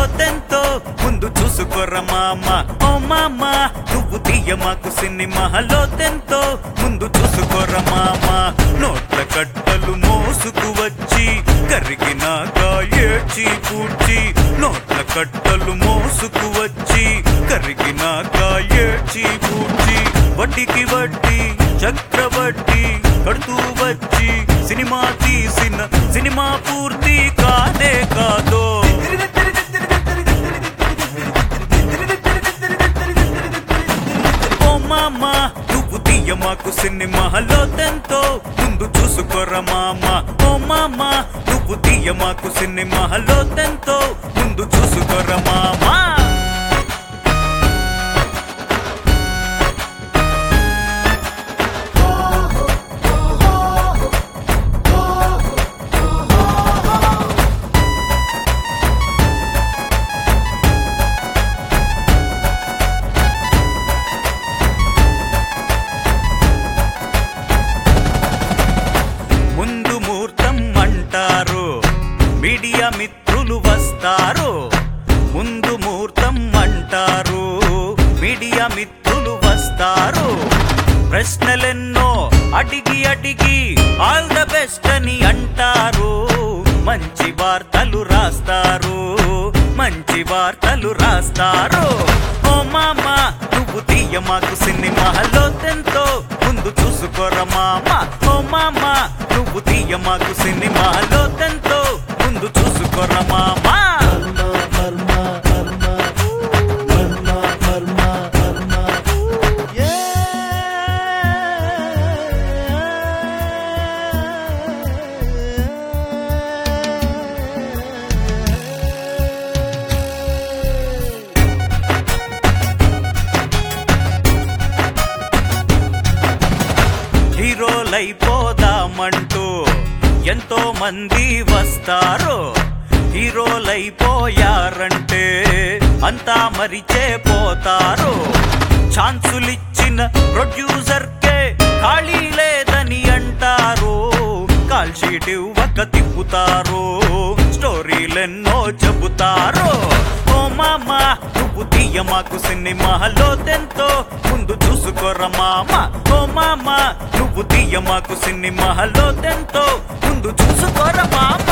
లోతెంతో ముందు చూసుకోరా మామ. ఓ మామ నువ్వు తీయమాకు సినిమా లోతెంతో ముందు చూసుకోరా మామ. నోట్ల కట్టలు మోసుకు వచ్చి కరిగినాక ఏడ్చి పూడ్చి, నోట్ల కట్టలు మోసుకు వచ్చి కరిగినాక ఏడ్చి పూడ్చి, వడ్డీకి వడ్డీ చక్రవడ్డీ కడుతూ వచ్చి సినిమా తీసిన సినిమా పూర్తి కానే కాదో. ఓ మామ నువ్వు తీయమాకు సినిమా లోతెంతో ముందు చూసుకోరా మామ. ఓ మామ నువ్వు తీయమాకు సినిమా లోతెంతో ముందు చూసుకోరా మామ. ముందు ముహూర్తం అంటారు మీడియా మిత్రులు వస్తారు. ముందు ముహూర్తం అంటారు మీడియా మిత్రులు వస్తారు. ప్రశ్నలెన్నో అడిగి అడిగి ఆల్ ద బెస్ట్ అని అంటారు. మంచి వార్తలు రాస్తారు, మంచి వార్తలు రాస్తారు. ఓ మామ నువ్వు తీయమాకు సినిమా లోతెంతో ముందు చూసుకోరా మామ. ఓ మామ నువ్వు తీయమాకు సినిమా లోతెంతో ముందు చూసుకోరా మామ. హీరోలైపోదామంటూ ఎంతో మంది వస్తారు. హీరోలైపోయారంటే అంతా మరిచే పోతారు. ఛాన్సులిచ్చిన ప్రొడ్యూసర్కే ఖాళీ లేదని అంటారు. కాల్ షీట్ ఇవ్వక తిప్పుతారు, స్టోరీలెన్నో చెబుతారు. ఓ మామ నువ్వు తీయమాకు సినిమా లోతెంతో ముందు చూసుకోరా మామ. ఓ మామ నువ్వు తీయమాకు సినిమా లోతెంతో ముందు చూసుకోరా మామ.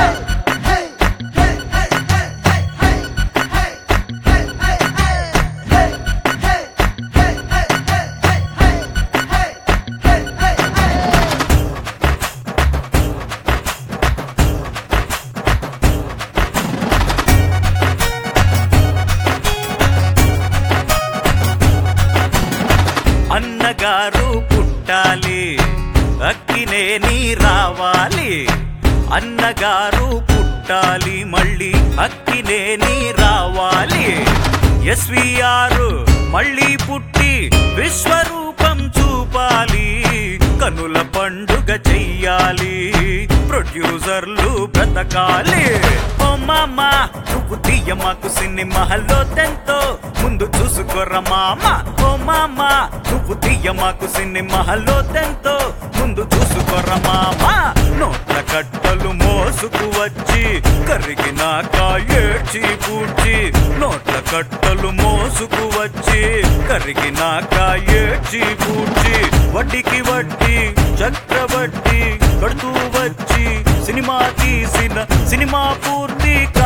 అన్నగారు పుట్టాలి, అక్కినేని రావాలి. అన్నగారు పుట్టాలి, మళ్ళీ అక్కినేని రావాలి. ఎస్వీఆర్ మళ్ళీ పుట్టి విశ్వరూపం చూపాలి. కనుల పండుగ చెయ్యాలి, ప్రొడ్యూసర్లు బ్రతకాలి. ఓ మామ నువ్వు తీయమాకు సినిమా లోతెంతో ముందు చూసుకోరా మామ. ఓ మామ నువ్వు తీయమాకు సినిమా లోతెంతో ముందు చూసుకోరా మామ. నోట్ల కట్టలు మోసుకు వచ్చి కరిగినాక ఏడ్చి పూడ్చి, నోట్ల కట్టలు మోసుకు వచ్చి కరిగినాక ఏడ్చి పూడ్చి, వడ్డీకి వడ్డీ చక్రవడ్డీ కడుతూ వచ్చి సినిమా తీసిన సినిమా పూర్తి